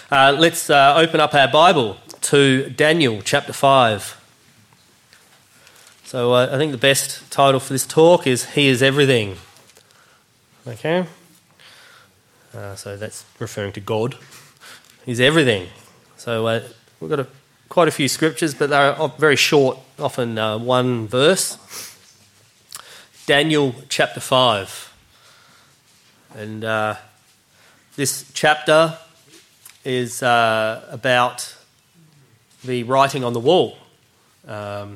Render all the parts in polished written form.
Let's open up our Bible to Daniel chapter 5. So I think the best title for this talk is He is Everything. Okay? So that's referring to God. He's everything. So we've got quite a few scriptures, but they're very short, often one verse. Daniel chapter 5. And this chapter is about the writing on the wall. The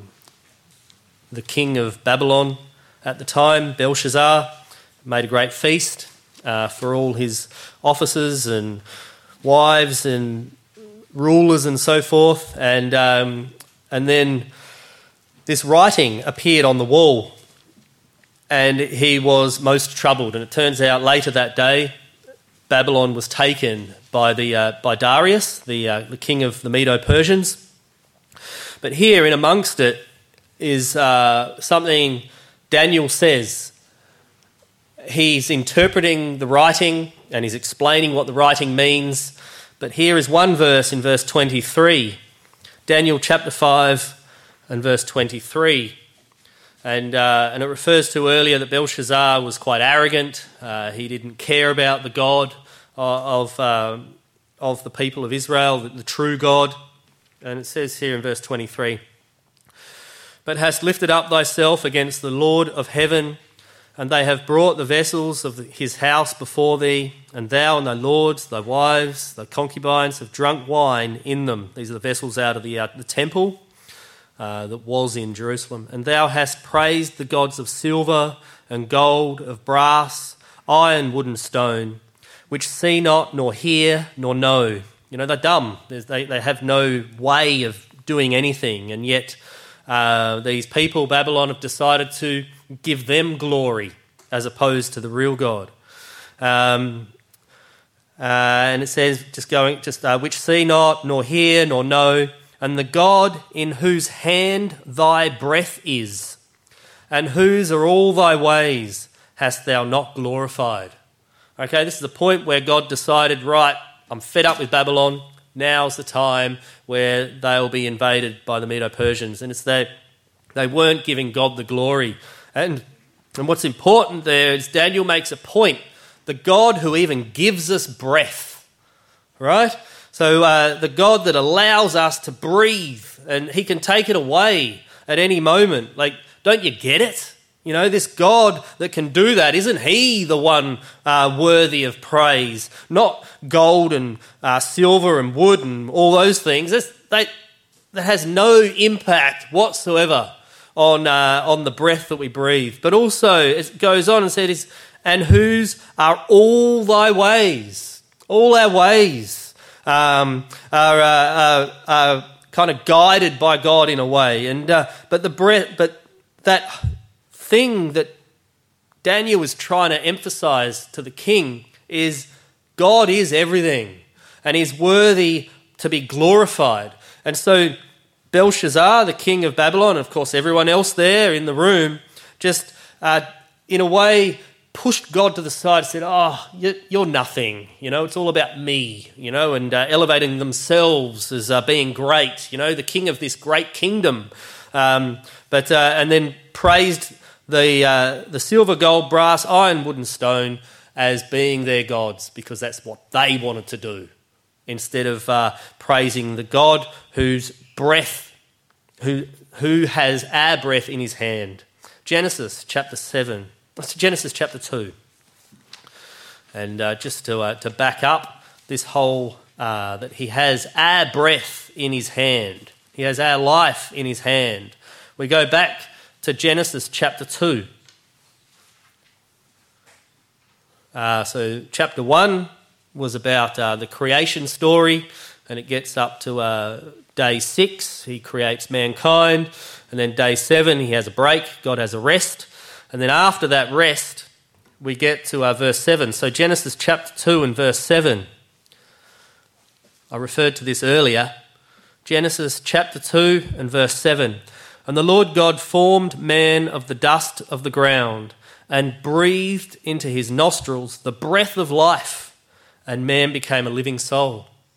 king of Babylon at the time, Belshazzar, made a great feast for all his officers and wives and rulers and so forth. And then this writing appeared on the wall, and he was most troubled. And it turns out later that day, Babylon was taken by Darius, the king of the Medo-Persians. But here in amongst it is something Daniel says. He's interpreting the writing and he's explaining what the writing means. But here is one verse in verse 23, Daniel chapter 5 and verse 23. And it refers to earlier that Belshazzar was quite arrogant. He didn't care about the God of the people of Israel, the true God. And it says here in verse 23, "But hast lifted up thyself against the Lord of heaven, and they have brought the vessels of his house before thee, and thou and thy lords, thy wives, thy concubines have drunk wine in them." These are the vessels out of the temple that was in Jerusalem. "And thou hast praised the gods of silver and gold, of brass, iron, wood and stone, which see not, nor hear, nor know." You know, they're dumb. They have no way of doing anything. And yet these people, Babylon, have decided to give them glory as opposed to the real God. And it says, which see not, nor hear, nor know, and the God in whose hand thy breath is, and whose are all thy ways, hast thou not glorified. Okay, this is the point where God decided, right, I'm fed up with Babylon. Now's the time where they'll be invaded by the Medo-Persians. And it's that they weren't giving God the glory. And what's important there is Daniel makes a point. The God who even gives us breath, right? So the God that allows us to breathe, and he can take it away at any moment. Like, don't you get it? You know, this God that can do that, isn't he the one worthy of praise? Not gold and silver and wood and all those things. That has no impact whatsoever on the breath that we breathe. But also, it goes on and says, "And whose are all thy ways?" All our ways are kind of guided by God in a way. And but that thing that Daniel was trying to emphasize to the king is God is everything and he's worthy to be glorified. And so Belshazzar, the king of Babylon, of course everyone else there in the room, just in a way pushed God to the side and said, "Oh, you're nothing, you know, it's all about me," you know, and elevating themselves as being great, you know, the king of this great kingdom. And then praised the silver, gold, brass, iron, wood and stone as being their gods because that's what they wanted to do, instead of praising the God whose breath, who has our breath in his hand. Genesis chapter 2. And just to back up this whole, that he has our breath in his hand. He has our life in his hand. We go back to Genesis chapter 2. So chapter 1 was about the creation story, and it gets up to day 6. He creates mankind, and then day 7 he has a break. God has a rest, and then after that rest we get to verse 7. So Genesis chapter 2 and verse 7. I referred to this earlier. Genesis chapter 2 and verse 7. "And the Lord God formed man of the dust of the ground and breathed into his nostrils the breath of life, and man became a living soul.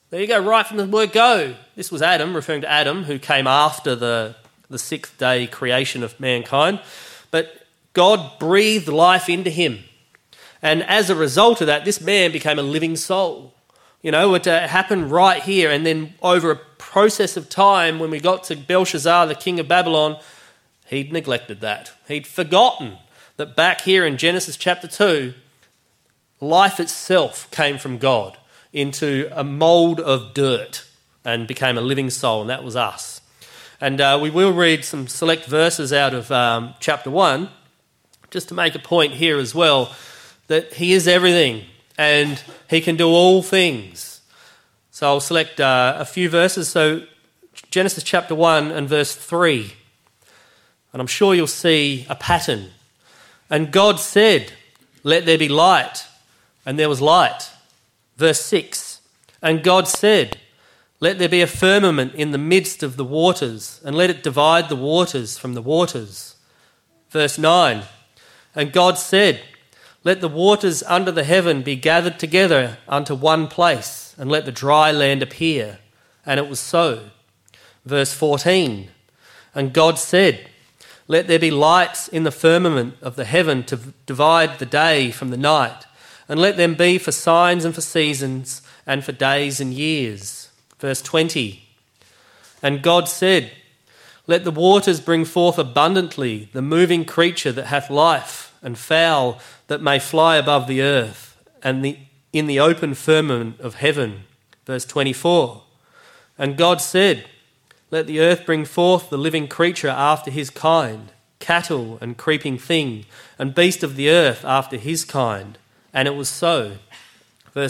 There you go, right from the word go. This was Adam, referring to Adam, who came after the sixth day creation of mankind. But God breathed life into him. And as a result of that, this man became a living soul. You know, it happened right here. And then over a process of time, when we got to Belshazzar, the king of Babylon, he'd neglected that. He'd forgotten that back here in Genesis chapter 2, life itself came from God into a mould of dirt and became a living soul, and that was us. And we will read some select verses out of chapter 1, just to make a point here as well, that he is everything and he can do all things. So I'll select a few verses. So Genesis chapter 1 and verse 3. And I'm sure you'll see a pattern. And God said, "Let there be light." And there was light. Verse 6. And God said, "Let there be a firmament in the midst of the waters, and let it divide the waters from the waters." Verse 9. And God said, "Let the waters under the heaven be gathered together unto one place, and let the dry land appear." And it was so. Verse 14. And God said, "Let there be lights in the firmament of the heaven to divide the day from the night, and let them be for signs and for seasons and for days and years." Verse 20. And God said, "Let the waters bring forth abundantly the moving creature that hath life, and fowl that may fly above the earth, and in the open firmament of heaven." Verse 24. And God said, "Let the earth bring forth the living creature after his kind, cattle and creeping thing, and beast of the earth after his kind." And it was so. Verse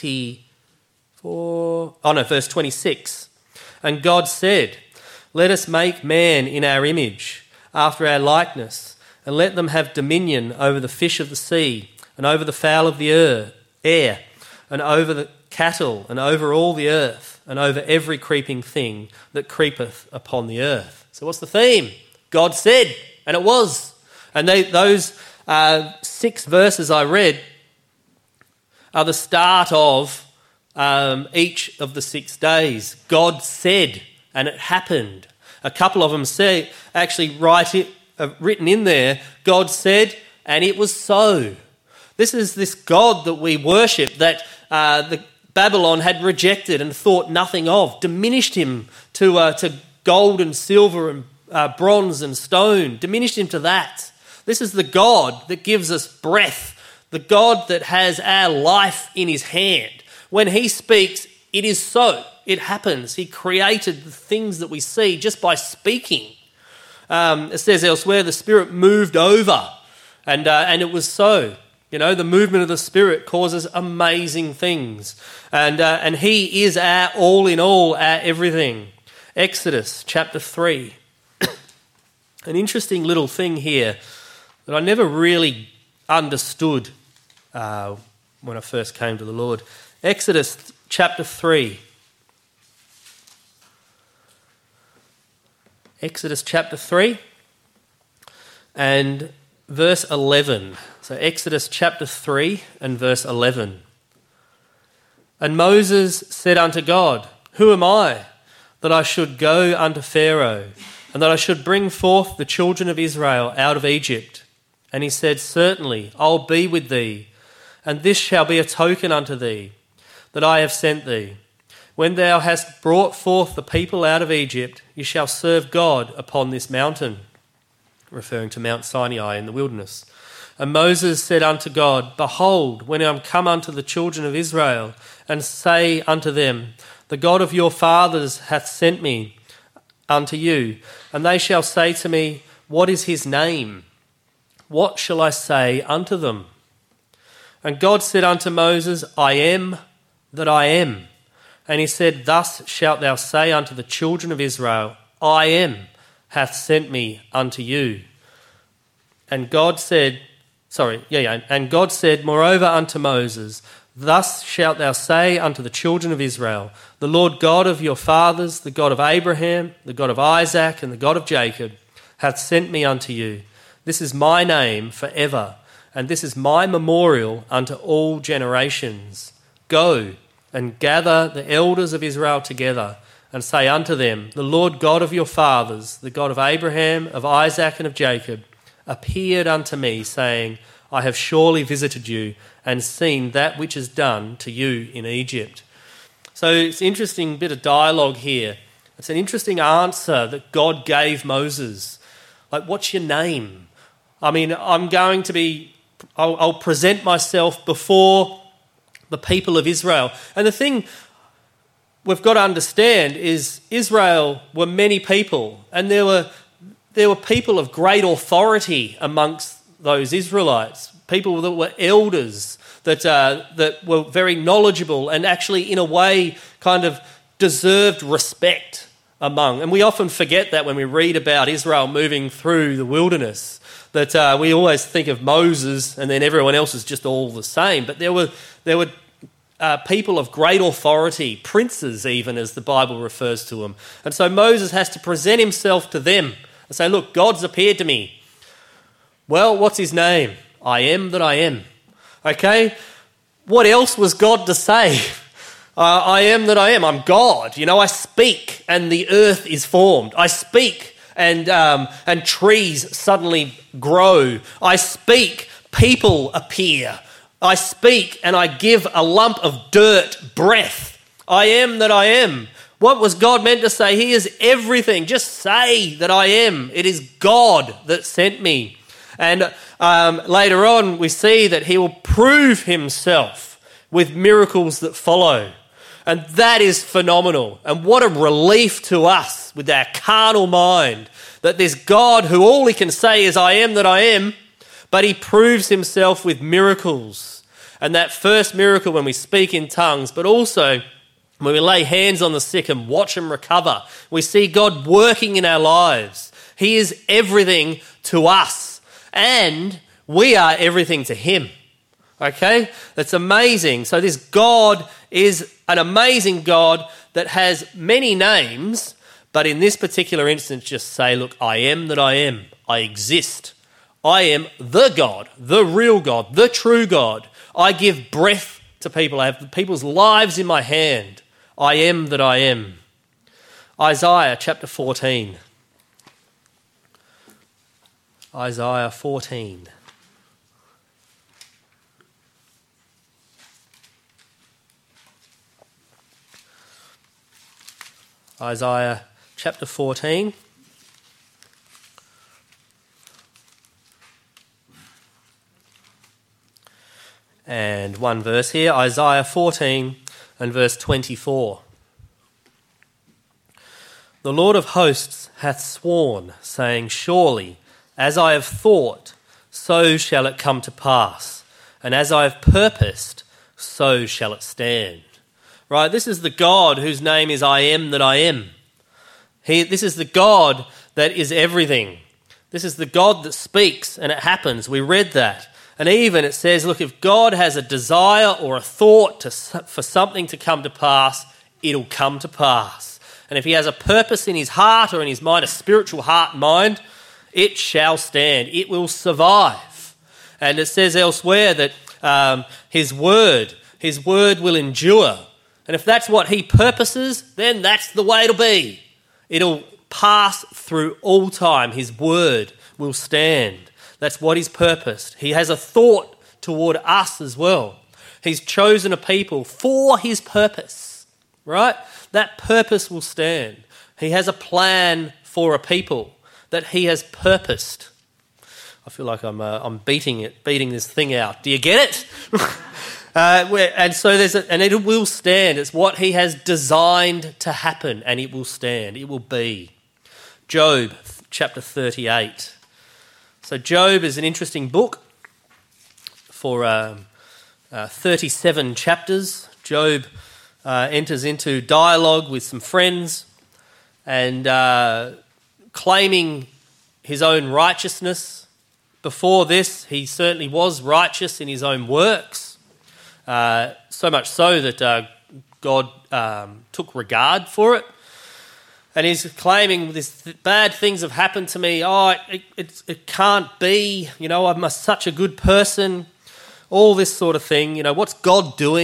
26. And God said, "Let us make man in our image, after our likeness, and let them have dominion over the fish of the sea, and over the fowl of the air, and over the cattle, and over all the earth, and over every creeping thing that creepeth upon the earth." So what's the theme? God said, and it was. And those 6 verses I read are the start of each of the 6 days. God said, and it happened. A couple of them say, actually written in there, God said, and it was so. This is this God that we worship, that the Babylon had rejected and thought nothing of, diminished him to gold and silver and bronze and stone, diminished him to that. This is the God that gives us breath, the God that has our life in his hand. When he speaks, it is so. It happens. He created the things that we see just by speaking. It says elsewhere, the Spirit moved over, and it was so. You know, the movement of the Spirit causes amazing things. And he is our all in all, our everything. Exodus chapter 3. An interesting little thing here that I never really understood when I first came to the Lord. Exodus chapter 3. Exodus chapter 3 and verse 11. So Exodus chapter 3 and verse 11. And Moses said unto God, "Who am I, that I should go unto Pharaoh, and that I should bring forth the children of Israel out of Egypt?" And he said, "Certainly, I'll be with thee, and this shall be a token unto thee, that I have sent thee. When thou hast brought forth the people out of Egypt, you shall serve God upon this mountain," referring to Mount Sinai in the wilderness. And Moses said unto God, "Behold, when I am come unto the children of Israel, and say unto them, The God of your fathers hath sent me unto you, and they shall say to me, What is his name? What shall I say unto them?" And God said unto Moses, "I am that I am." And he said, "Thus shalt thou say unto the children of Israel, I am hath sent me unto you." And God said, moreover unto Moses, "Thus shalt thou say unto the children of Israel, The Lord God of your fathers, the God of Abraham, the God of Isaac, and the God of Jacob, hath sent me unto you. This is my name forever, and this is my memorial unto all generations. Go, and gather the elders of Israel together, and say unto them, The Lord God of your fathers, the God of Abraham, of Isaac, and of Jacob, appeared unto me, saying, I have surely visited you, and seen that which is done to you in Egypt. So it's an interesting bit of dialogue here. It's an interesting answer that God gave Moses. Like, what's your name? I mean, I'll present myself before the people of Israel. And the thing we've got to understand is Israel were many people, and there were people of great authority amongst those Israelites, people that were elders, that were very knowledgeable and actually in a way kind of deserved respect among. And we often forget that when we read about Israel moving through the wilderness, that we always think of Moses and then everyone else is just all the same. But there were people of great authority, princes even, as the Bible refers to them. And so Moses has to present himself to them and say, look, God's appeared to me. Well, what's his name? I am that I am. Okay? What else was God to say? I am that I am. I'm God. You know, I speak and the earth is formed. I speak and trees suddenly grow. I speak, people appear. I speak and I give a lump of dirt breath. I am that I am. What was God meant to say? He is everything. Just say that I am. It is God that sent me. And later on we see that he will prove himself with miracles that follow. And that is phenomenal. And what a relief to us with our carnal mind that this God who all he can say is I am that I am, but he proves himself with miracles. And that first miracle when we speak in tongues, but also when we lay hands on the sick and watch them recover, we see God working in our lives. He is everything to us and we are everything to him. Okay? That's amazing. So this God is an amazing God that has many names, but in this particular instance just say, look, I am that I am. I exist. I am the God, the real God, the true God. I give breath to people. I have people's lives in my hand. I am that I am. Isaiah chapter 14. Isaiah 14. Isaiah chapter 14. And one verse here, Isaiah 14 and verse 24. The Lord of hosts hath sworn, saying, Surely, as I have thought, so shall it come to pass, and as I have purposed, so shall it stand. Right, this is the God whose name is I am that I am. This is the God that is everything. This is the God that speaks and it happens. We read that. And even it says, look, if God has a desire or a thought for something to come to pass, it'll come to pass. And if he has a purpose in his heart or in his mind, a spiritual heart and mind, it shall stand. It will survive. And it says elsewhere that his word will endure. And if that's what he purposes, then that's the way it'll be. It'll pass through all time. His word will stand. That's what he's purposed. He has a thought toward us as well. He's chosen a people for his purpose, right? That purpose will stand. He has a plan for a people that he has purposed. I feel like I'm beating this thing out. Do you get it? And so and it will stand. It's what he has designed to happen, and it will stand. It will be. Job chapter 38. So Job is an interesting book for 37 chapters. Job enters into dialogue with some friends and claiming his own righteousness. Before this, he certainly was righteous in his own works, so much so that God took regard for it. And he's claiming bad things have happened to me. Oh, it can't be. You know, I'm such a good person. All this sort of thing. You know, what's God doing?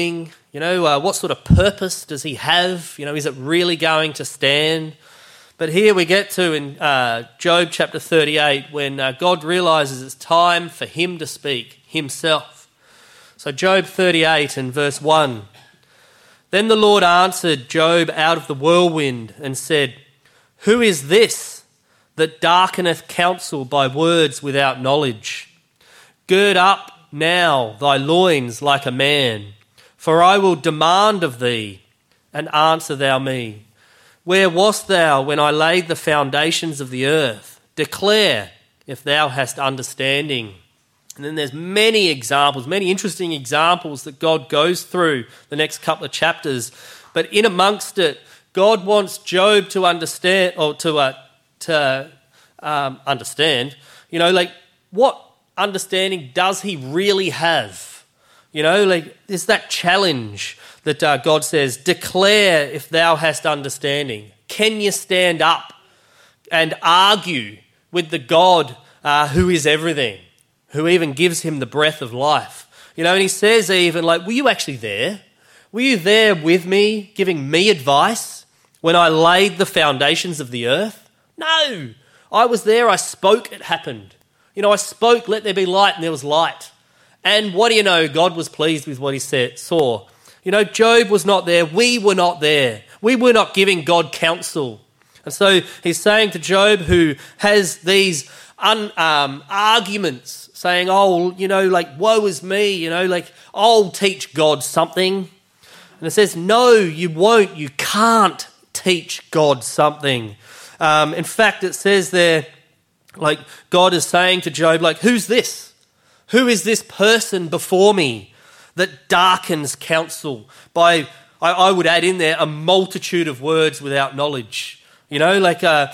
What sort of purpose does he have? Is it really going to stand? But here we get to in Job chapter 38 when God realises it's time for him to speak himself. So Job 38 and verse 1. Then the Lord answered Job out of the whirlwind and said, "Who is this that darkeneth counsel by words without knowledge? Gird up now thy loins like a man, for I will demand of thee, and answer thou me. Where wast thou when I laid the foundations of the earth? Declare if thou hast understanding." And then there's many examples, many interesting examples that God goes through the next couple of chapters. But in amongst it, God wants Job to understand, or to understand, what understanding does he really have? There's that challenge that God says, declare if thou hast understanding. Can you stand up and argue with the God who is everything, who even gives him the breath of life? And he says even, were you actually there? Were you there with me, giving me advice when I laid the foundations of the earth? No, I was there, I spoke, it happened. I spoke, let there be light, and there was light. And what do you know? God was pleased with what he saw. Job was not there. We were not there. We were not giving God counsel. And so he's saying to Job, who has these arguments, saying, woe is me, I'll teach God something. And it says, no, you won't. You can't teach God something. In fact, it says there, God is saying to Job, who's this? Who is this person before me that darkens counsel by, I would add in there, a multitude of words without knowledge? I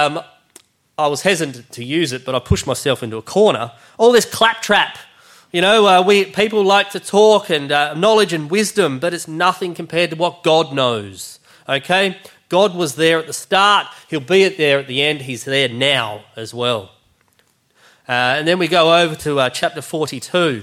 was hesitant to use it, but I pushed myself into a corner. All this claptrap. People like to talk and knowledge and wisdom, but it's nothing compared to what God knows. Okay? God was there at the start. He'll be there at the end. He's there now as well. And then we go over to chapter 42.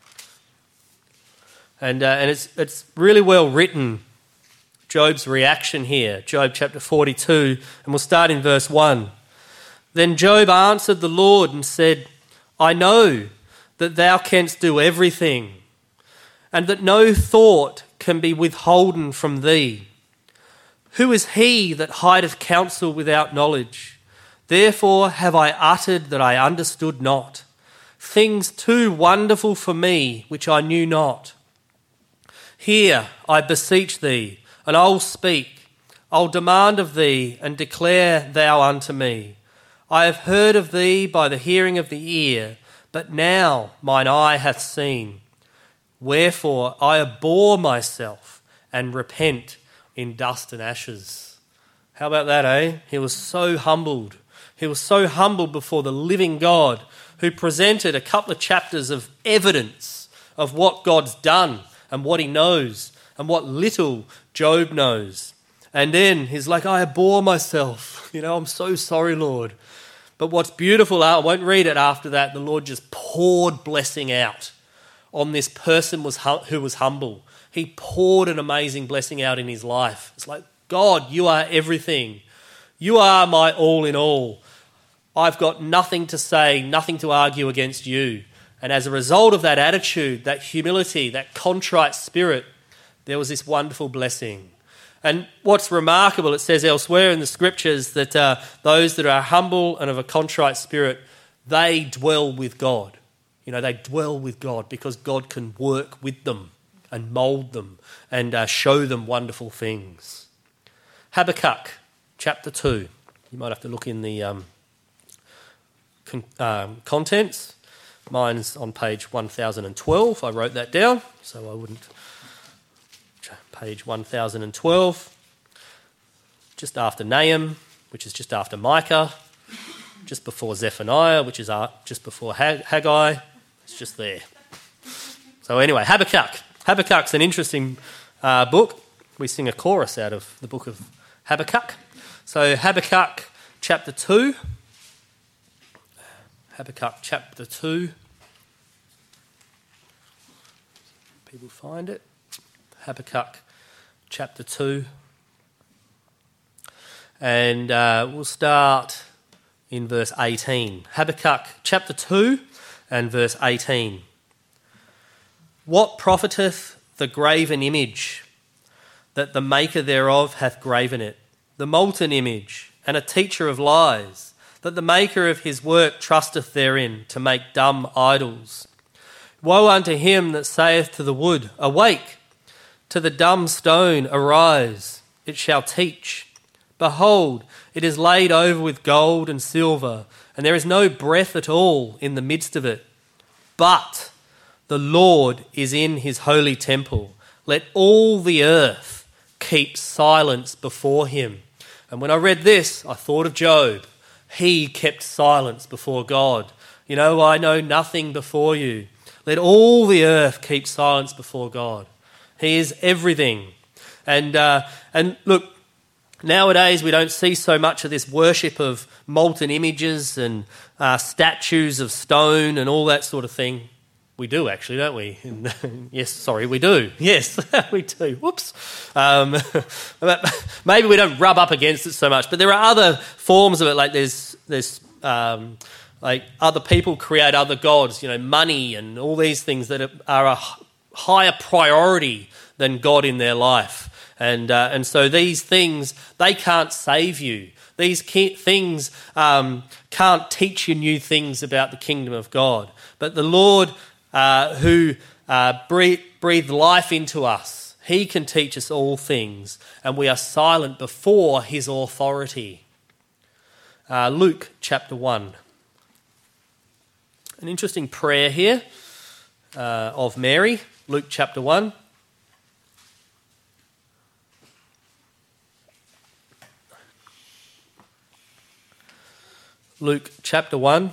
And it's really well written, Job's reaction here. Job chapter 42, and we'll start in verse 1. Then Job answered the Lord and said, I know that thou canst do everything, and that no thought can be withholden from thee. Who is he that hideth counsel without knowledge? Therefore have I uttered that I understood not, things too wonderful for me which I knew not. Hear, I beseech thee, and I'll speak. I'll demand of thee, and declare thou unto me. I have heard of thee by the hearing of the ear, but now mine eye hath seen. Wherefore I abhor myself, and repent in dust and ashes. How about that, eh? He was so humbled. He was so humbled before the living God, who presented a couple of chapters of evidence of what God's done and what he knows and what little Job knows. And then he's like, I abhor myself. I'm so sorry, Lord. But what's beautiful, I won't read it after that, the Lord just poured blessing out on this person who was humble. He poured an amazing blessing out in his life. It's like, God, you are everything. You are my all in all. I've got nothing to say, nothing to argue against you. And as a result of that attitude, that humility, that contrite spirit, there was this wonderful blessing. And what's remarkable, it says elsewhere in the scriptures that those that are humble and of a contrite spirit, they dwell with God. They dwell with God because God can work with them and mould them and show them wonderful things. Habakkuk chapter 2. You might have to look in the contents. Mine's on page 1012. I wrote that down, so I wouldn't. Page 1012. Just after Nahum, which is just after Micah. Just before Zephaniah, which is just before Haggai. It's just there. So anyway, Habakkuk. Habakkuk's an interesting book. We sing a chorus out of the book of Habakkuk. So Habakkuk chapter 2. Habakkuk chapter 2. People find it. Habakkuk chapter 2. And we'll start in verse 18. Habakkuk chapter 2 and verse 18. What profiteth the graven image, that the maker thereof hath graven it, the molten image, and a teacher of lies, that the maker of his work trusteth therein, to make dumb idols? Woe unto him that saith to the wood, Awake! To the dumb stone, Arise! It shall teach. Behold, it is laid over with gold and silver, and there is no breath at all in the midst of it. But the Lord is in his holy temple. Let all the earth keep silence before him. And when I read this, I thought of Job. He kept silence before God. You know, I know nothing before you. Let all the earth keep silence before God. He is everything. And look, nowadays we don't see so much of this worship of molten images and statues of stone and all that sort of thing. We do actually, don't we? Yes, sorry, we do. Yes, we do. Whoops. Maybe we don't rub up against it so much, but there are other forms of it. Like there's like other people create other gods. You know, money and all these things that are a higher priority than God in their life. And so these things, they can't save you. These things can't teach you new things about the kingdom of God. But the Lord who breathed life into us, he can teach us all things, and we are silent before his authority. Luke chapter 1. An interesting prayer here of Mary. Luke chapter 1. Luke chapter 1,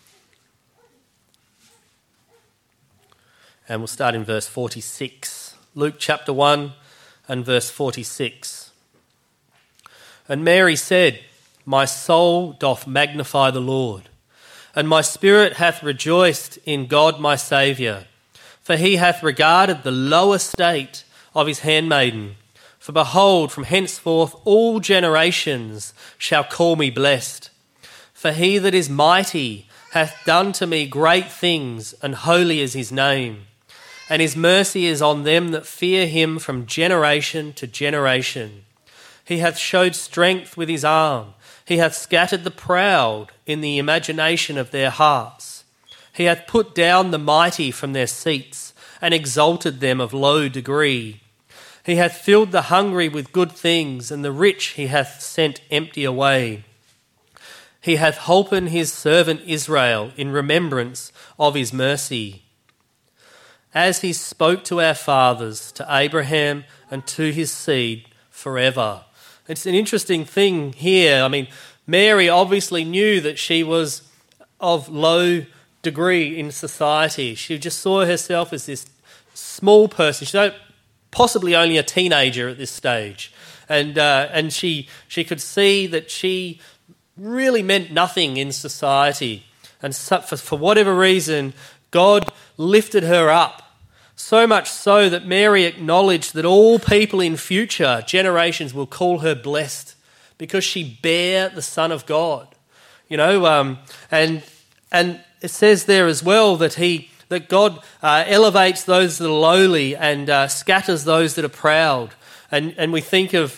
and we'll start in verse 46. Luke chapter 1 and verse 46. And Mary said, My soul doth magnify the Lord, and my spirit hath rejoiced in God my Saviour, for he hath regarded the low estate of his handmaiden. For behold, from henceforth all generations shall call me blessed. For he that is mighty hath done to me great things, and holy is his name. And his mercy is on them that fear him from generation to generation. He hath showed strength with his arm. He hath scattered the proud in the imagination of their hearts. He hath put down the mighty from their seats, and exalted them of low degree. He hath filled the hungry with good things, and the rich he hath sent empty away. He hath holpen his servant Israel in remembrance of his mercy, as he spoke to our fathers, to Abraham and to his seed forever. It's an interesting thing here. I mean, Mary obviously knew that she was of low degree in society. She just saw herself as this small person. She's possibly only a teenager at this stage. And she could see that she really meant nothing in society. And for whatever reason, God lifted her up, so much so that Mary acknowledged that all people in future generations will call her blessed because she bare the Son of God. You know, and it says there as well that God elevates those that are lowly and scatters those that are proud. And we think of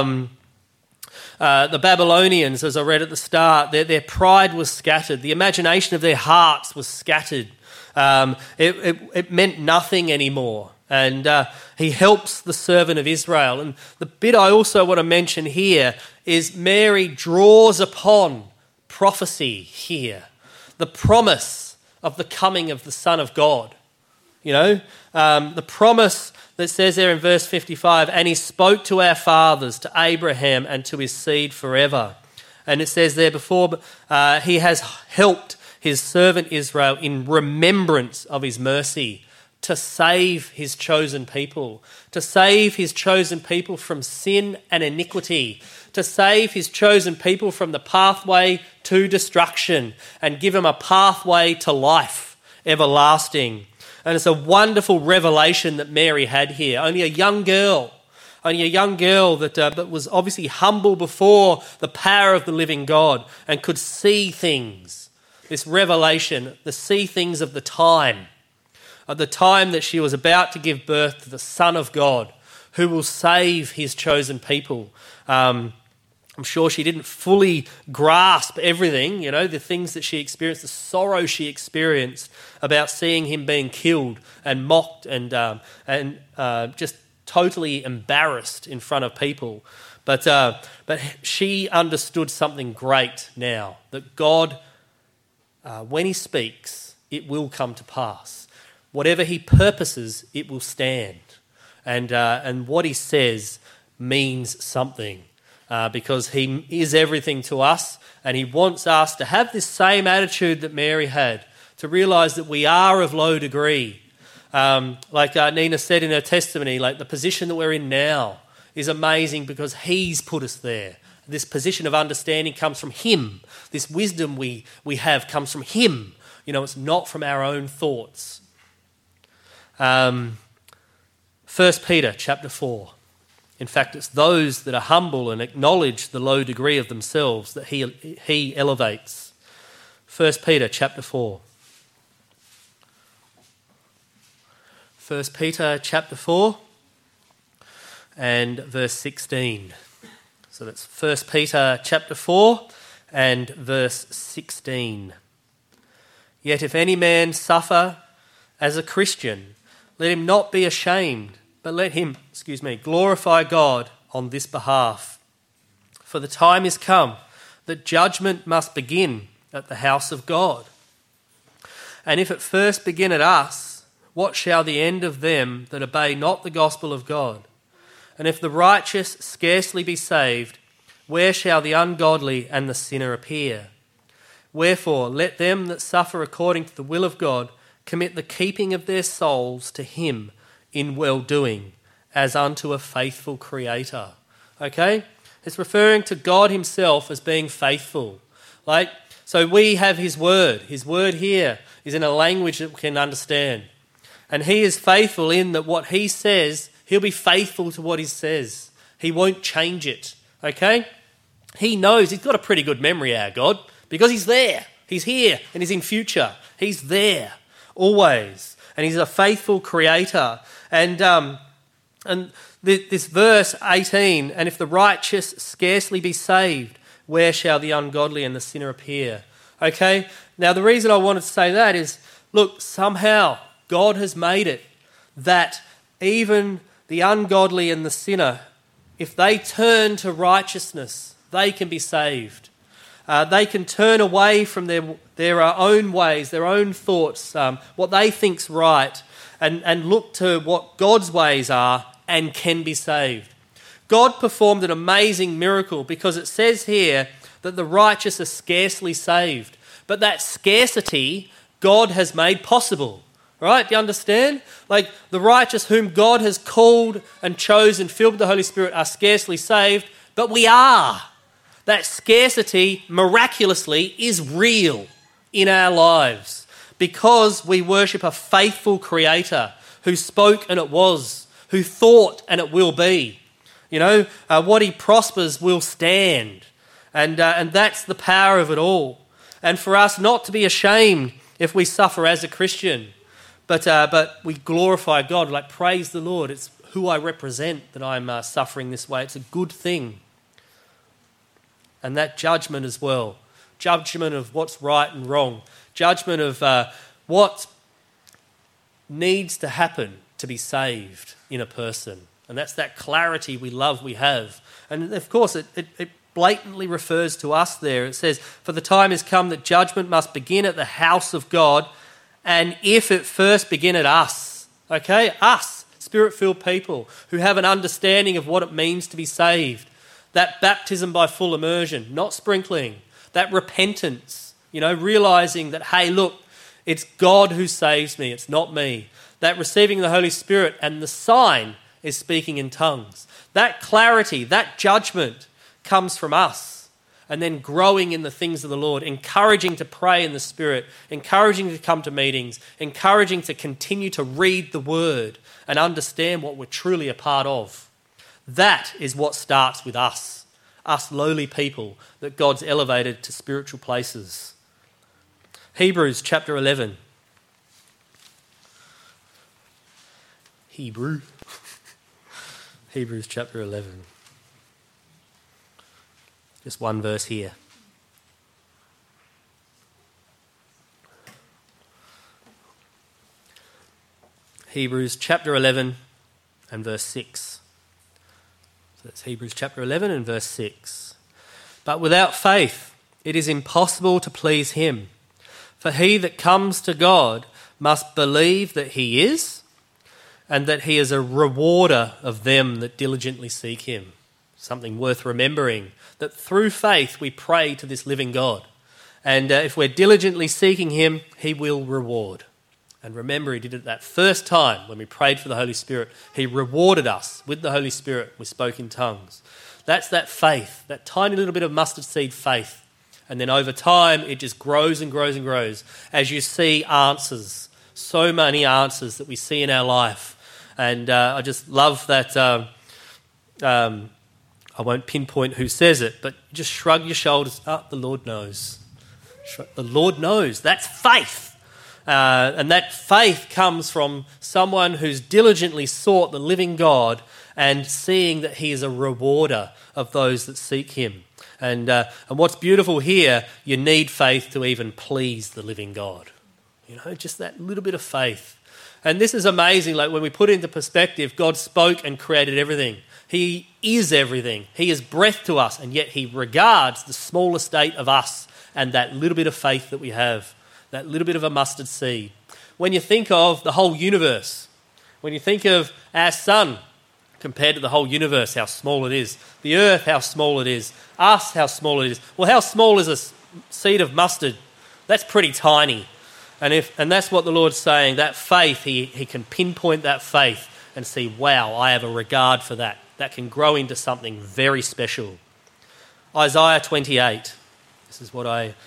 the Babylonians, as I read at the start, their pride was scattered. The imagination of their hearts was scattered. It meant nothing anymore. And he helps the servant of Israel. And the bit I also want to mention here is Mary draws upon prophecy here. The promise of the coming of the Son of God. You know, the promise that says there in verse 55, and he spoke to our fathers, to Abraham and to his seed forever. And it says there before, he has helped his servant Israel in remembrance of his mercy to save his chosen people, from sin and iniquity, to save his chosen people from the pathway to destruction and give them a pathway to life everlasting. And it's a wonderful revelation that Mary had here. Only a young girl that was obviously humble before the power of the living God and could see things. This revelation, the see things of the time that she was about to give birth to the Son of God, who will save his chosen people. I'm sure she didn't fully grasp everything, the things that she experienced, the sorrow she experienced about seeing him being killed and mocked and just totally embarrassed in front of people. But she understood something great now, that God, when he speaks, it will come to pass. Whatever he purposes, it will stand. And what he says means something. Because he is everything to us, and he wants us to have this same attitude that Mary had, to realise that we are of low degree. Like Nina said in her testimony, like the position that we're in now is amazing because he's put us there. This position of understanding comes from him. This wisdom we have comes from him. It's not from our own thoughts. 1 Peter chapter 4. In fact, it's those that are humble and acknowledge the low degree of themselves that he elevates. 1 Peter chapter 4. 1 Peter chapter 4 and verse 16. So that's 1 Peter chapter 4 and verse 16. Yet if any man suffer as a Christian, let him not be ashamed, but let him, glorify God on this behalf. For the time is come that judgment must begin at the house of God. And if it first begin at us, what shall the end of them that obey not the gospel of God? And if the righteous scarcely be saved, where shall the ungodly and the sinner appear? Wherefore, let them that suffer according to the will of God commit the keeping of their souls to him in well-doing, as unto a faithful Creator. Okay? It's referring to God himself as being faithful. So we have his word. His word here is in a language that we can understand. And he is faithful in that what he says, he'll be faithful to what he says. He won't change it. Okay? He knows. He's got a pretty good memory, our God, because he's there. He's here and he's in future. He's there always. And he's a faithful Creator. And this verse 18, and if the righteous scarcely be saved, where shall the ungodly and the sinner appear? Okay, now the reason I wanted to say that is, look, somehow God has made it that even the ungodly and the sinner, if they turn to righteousness, they can be saved. They can turn away from their own ways, their own thoughts, what they think's right, and look to what God's ways are and can be saved. God performed an amazing miracle because it says here that the righteous are scarcely saved. But that scarcity God has made possible. Right? Do you understand? Like the righteous whom God has called and chosen, filled with the Holy Spirit, are scarcely saved, but we are. That scarcity miraculously is real in our lives because we worship a faithful Creator who spoke and it was, who thought and it will be. What he prospers will stand. And that's the power of it all. And for us not to be ashamed if we suffer as a Christian, but we glorify God, like praise the Lord. It's who I represent that I'm suffering this way. It's a good thing. And that judgment as well. Judgment of what's right and wrong. Judgment of what needs to happen to be saved in a person. And that's that clarity we have. And of course, it blatantly refers to us there. It says, for the time has come that judgment must begin at the house of God, and if it first begin at us, okay, us, Spirit-filled people who have an understanding of what it means to be saved, that baptism by full immersion, not sprinkling, that repentance, realising that, hey, look, it's God who saves me, it's not me. That receiving the Holy Spirit and the sign is speaking in tongues. That clarity, that judgment comes from us. and then growing in the things of the Lord, encouraging to pray in the Spirit, encouraging to come to meetings, encouraging to continue to read the Word and understand what we're truly a part of. That is what starts with us lowly people that God's elevated to spiritual places. Hebrews chapter 11. Hebrews chapter 11. Just one verse here. Hebrews chapter 11 and verse 6. So that's Hebrews chapter 11 and verse 6. But without faith it is impossible to please him. For he that comes to God must believe that he is, and that he is a rewarder of them that diligently seek him. Something worth remembering, that through faith we pray to this living God. And if we're diligently seeking him, he will reward. And remember, he did it that first time when we prayed for the Holy Spirit. He rewarded us with the Holy Spirit. We spoke in tongues. That's that faith, that tiny little bit of mustard seed faith. And then over time, it just grows and grows and grows as you see answers, so many answers that we see in our life. And I just love that, I won't pinpoint who says it, but just shrug your shoulders. The Lord knows. The Lord knows. That's faith. And that faith comes from someone who's diligently sought the living God and seeing that he is a rewarder of those that seek him. And what's beautiful here, you need faith to even please the living God. You know, just that little bit of faith. And this is amazing. Like when we put it into perspective, God spoke and created everything. He is everything. He is breath to us, and yet he regards the smallest state of us and that little bit of faith that we have, that little bit of a mustard seed. When you think of the whole universe, when you think of our sun compared to the whole universe, how small it is, the earth, how small it is, us, how small it is. Well, how small is a seed of mustard? That's pretty tiny. And that's what the Lord's saying, that faith, he can pinpoint that faith and see, wow, I have a regard for that. That can grow into something very special. Isaiah 28. This is what I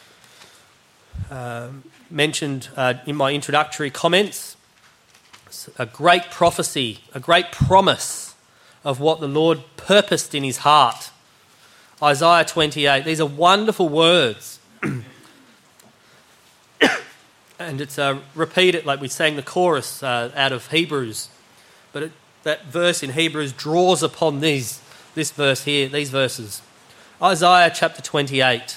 mentioned in my introductory comments. It's a great prophecy, a great promise of what the Lord purposed in his heart. Isaiah 28. These are wonderful words. And it's repeated, like we sang the chorus out of Hebrews. But that verse in Hebrews draws upon this verse here, these verses. Isaiah chapter 28.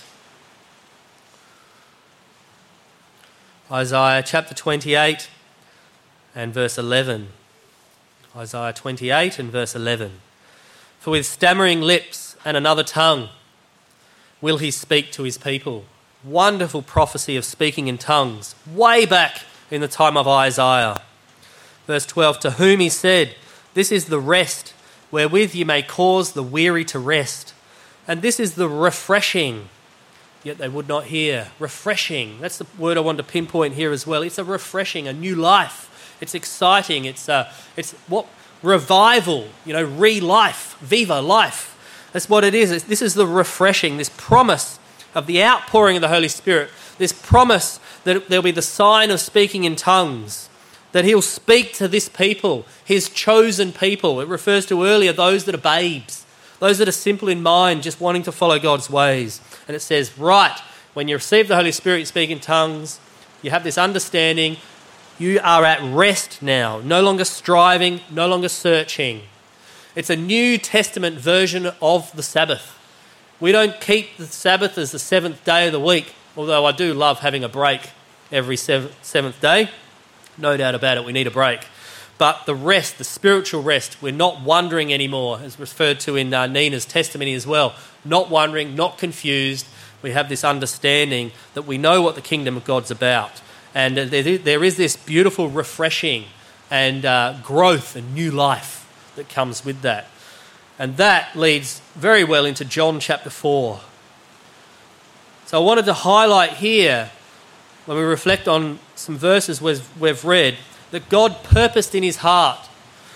Isaiah chapter 28 and verse 11. Isaiah 28 and verse 11. For with stammering lips and another tongue will he speak to his people. Wonderful prophecy of speaking in tongues, way back in the time of Isaiah. Verse 12, to whom he said, this is the rest, wherewith ye may cause the weary to rest. And this is the refreshing, yet they would not hear. Refreshing, that's the word I want to pinpoint here as well. It's a refreshing, a new life. It's exciting, it's what revival, re-life, viva life. That's what it is. This is the refreshing, this promise of the outpouring of the Holy Spirit, this promise that there'll be the sign of speaking in tongues, that he'll speak to this people, his chosen people. It refers to earlier those that are babes, those that are simple in mind, just wanting to follow God's ways. And it says, right, when you receive the Holy Spirit, you speak in tongues, you have this understanding, you are at rest now, no longer striving, no longer searching. It's a New Testament version of the Sabbath. We don't keep the Sabbath as the seventh day of the week, although I do love having a break every seventh day. No doubt about it, we need a break. But the rest, the spiritual rest, we're not wandering anymore, as referred to in Nina's testimony as well. Not wandering, not confused. We have this understanding that we know what the kingdom of God's about. And there is this beautiful refreshing and growth and new life that comes with that. And that leads very well into John chapter 4. So I wanted to highlight here, when we reflect on some verses we've read, that God purposed in his heart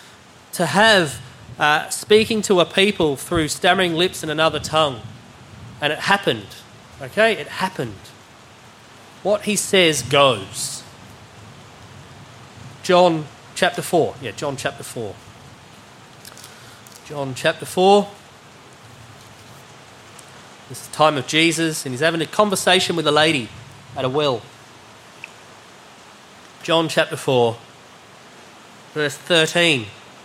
to have speaking to a people through stammering lips and another tongue. And it happened. Okay, it happened. What he says goes. John chapter 4. Yeah, John chapter 4. John chapter 4. This is the time of Jesus, and he's having a conversation with a lady at a well. John chapter 4, verse 13.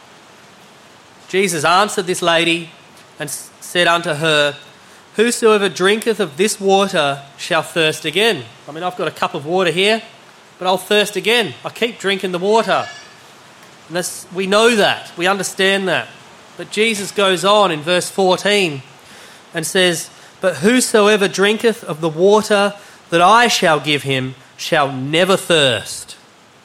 Jesus answered this lady and said unto her, Whosoever drinketh of this water shall thirst again. I mean, I've got a cup of water here, but I'll thirst again. I keep drinking the water. And we know that. We understand that. But Jesus goes on in verse 14 and says, But whosoever drinketh of the water that I shall give him shall never thirst.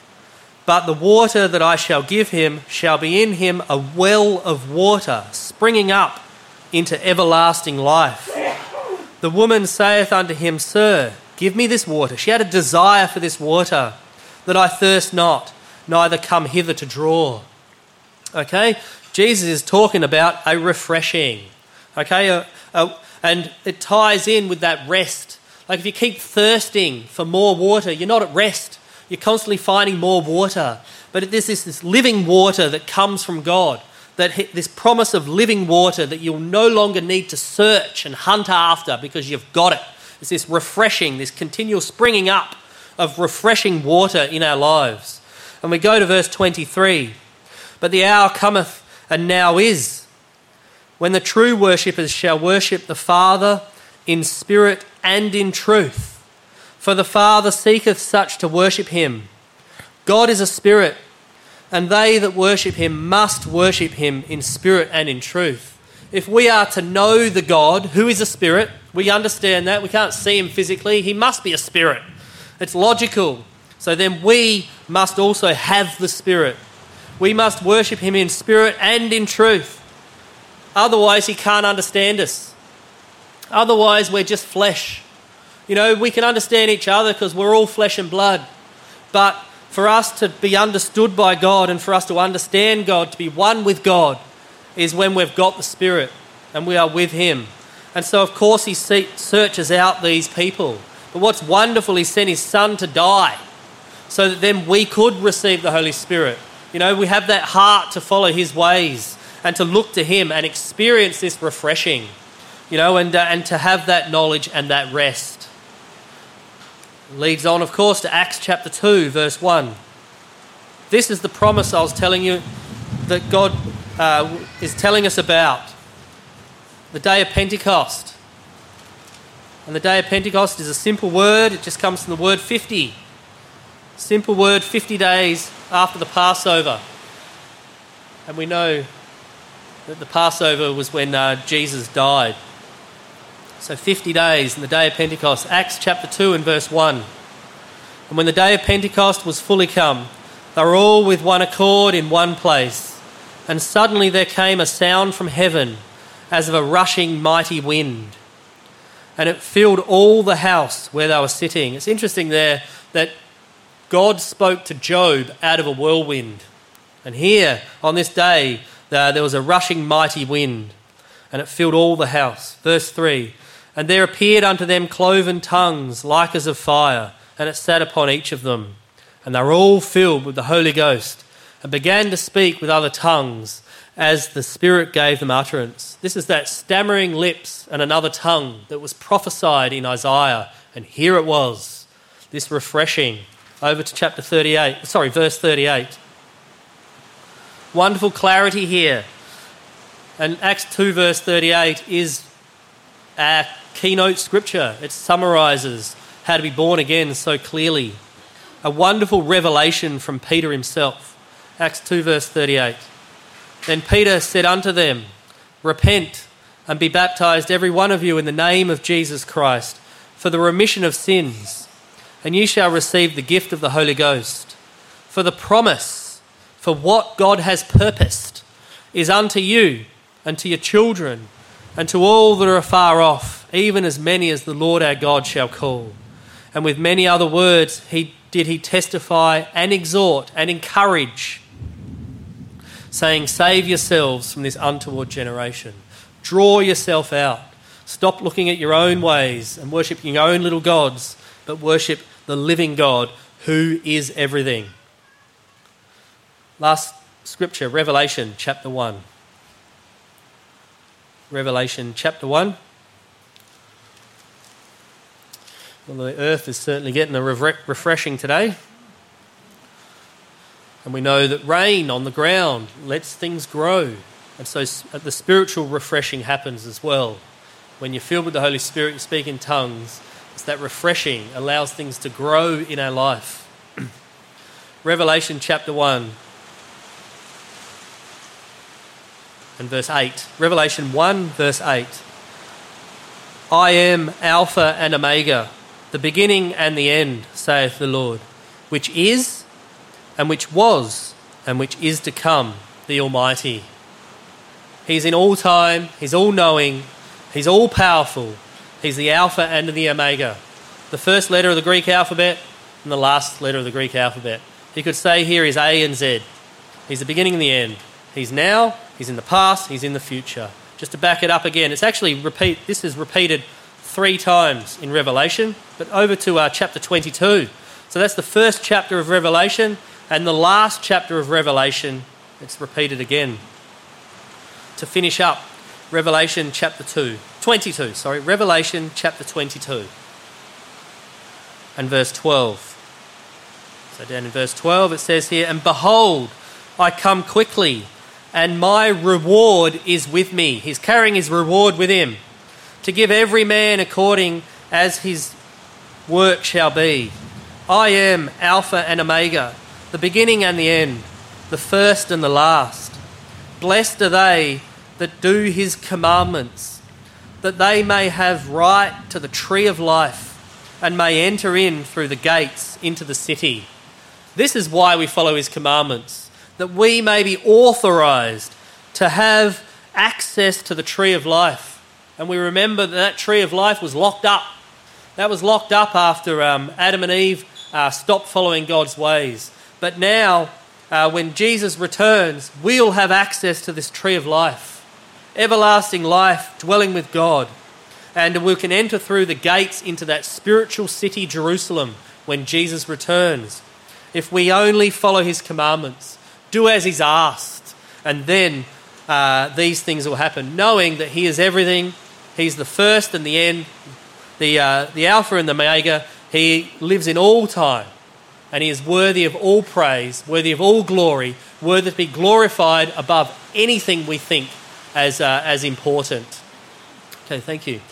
But the water that I shall give him shall be in him a well of water, springing up into everlasting life. The woman saith unto him, Sir, give me this water. She had a desire for this water, that I thirst not, neither come hither to draw. Okay? Jesus is talking about a refreshing. Okay? And it ties in with that rest. Like if you keep thirsting for more water, you're not at rest. You're constantly finding more water. But there's this living water that comes from God. This promise of living water that you'll no longer need to search and hunt after because you've got it. It's this refreshing, this continual springing up of refreshing water in our lives. And we go to verse 23. But the hour cometh, and now is, when the true worshippers shall worship the Father in spirit and in truth. For the Father seeketh such to worship him. God is a spirit, and they that worship him must worship him in spirit and in truth. If we are to know the God who is a spirit, we understand that. We can't see him physically. He must be a spirit. It's logical. So then we must also have the Spirit. We must worship him in spirit and in truth. Otherwise, he can't understand us. Otherwise, we're just flesh. You know, we can understand each other because we're all flesh and blood. But for us to be understood by God and for us to understand God, to be one with God, is when we've got the Spirit and we are with him. And so, of course, he searches out these people. But what's wonderful, he sent his Son to die so that then we could receive the Holy Spirit. You know, we have that heart to follow his ways and to look to him and experience this refreshing, you know, and to have that knowledge and that rest. Leads on, of course, to Acts chapter 2, verse 1. This is the promise I was telling you that God is telling us about. The day of Pentecost. And the day of Pentecost is a simple word. It just comes from the word 50. Simple word, 50 days after the Passover. And we know that the Passover was when Jesus died. So 50 days in the day of Pentecost. Acts chapter 2 and verse 1. And when the day of Pentecost was fully come, they were all with one accord in one place. And suddenly there came a sound from heaven as of a rushing mighty wind. And it filled all the house where they were sitting. It's interesting there that God spoke to Job out of a whirlwind. And here, on this day, there was a rushing mighty wind, and it filled all the house. Verse 3, And there appeared unto them cloven tongues like as of fire, and it sat upon each of them. And they were all filled with the Holy Ghost, and began to speak with other tongues, as the Spirit gave them utterance. This is that stammering lips and another tongue that was prophesied in Isaiah. And here it was, this refreshing. Over to verse 38. Wonderful clarity here. And Acts 2 verse 38 is our keynote scripture. It summarises how to be born again so clearly. A wonderful revelation from Peter himself. Acts 2 verse 38. Then Peter said unto them, Repent and be baptized every one of you in the name of Jesus Christ for the remission of sins, and ye shall receive the gift of the Holy Ghost. For the promise, for what God has purposed, is unto you and to your children and to all that are afar off, even as many as the Lord our God shall call. And with many other words he testify and exhort and encourage, saying, Save yourselves from this untoward generation. Draw yourself out. Stop looking at your own ways and worshipping your own little gods, but worship the living God who is everything. Last scripture, Revelation chapter 1. Revelation chapter 1. Well, the earth is certainly getting a refreshing today. And we know that rain on the ground lets things grow. And so the spiritual refreshing happens as well. When you're filled with the Holy Spirit, you speak in tongues. It's that refreshing allows things to grow in our life. Revelation chapter 1 and verse 8. Revelation 1 verse 8. I am Alpha and Omega, the beginning and the end, saith the Lord, which is, and which was, and which is to come, the Almighty. He's in all time, he's all-knowing, he's all-powerful. He's the Alpha and the Omega, the first letter of the Greek alphabet and the last letter of the Greek alphabet. You could say here is A and Z. He's the beginning and the end. He's now, he's in the past, he's in the future. Just to back it up again, it's actually this is repeated 3 times in Revelation, but over to chapter 22. So that's the first chapter of Revelation, and the last chapter of Revelation, it's repeated again. To finish up, Revelation chapter 22, Revelation chapter 22 and verse 12. So down in verse 12 it says here, and behold, I come quickly, and my reward is with me. He's carrying his reward with him, to give every man according as his work shall be. I am Alpha and Omega, the beginning and the end, the first and the last. Blessed are they that do his commandments, that they may have right to the tree of life and may enter in through the gates into the city. This is why we follow his commandments, that we may be authorized to have access to the tree of life. And we remember that tree of life was locked up. That was locked up after Adam and Eve stopped following God's ways. But now, when Jesus returns, we'll have access to this tree of life. Everlasting life, dwelling with God. And we can enter through the gates into that spiritual city, Jerusalem, when Jesus returns. If we only follow his commandments, do as he's asked, and then these things will happen, knowing that he is everything. He's the first and the end, the Alpha and the Omega. He lives in all time, and he is worthy of all praise, worthy of all glory, worthy to be glorified above anything we think as important. Okay, thank you.